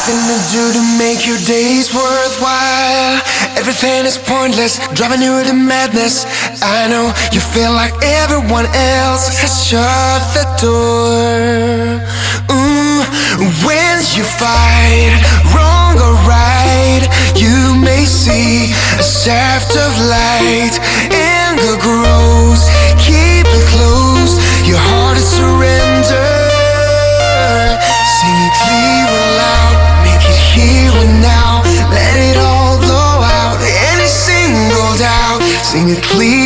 Nothing to do to make your days worthwhile. Everything is pointless, driving you to madness. I know you feel like everyone else has shut the door. When you fight, wrong or right, you may see a shaft of light. Anger grows, keep it close, your heart is surrender. Sing it clear and loud, make it here and now. Let it all blow out, any single doubt. Sing it clear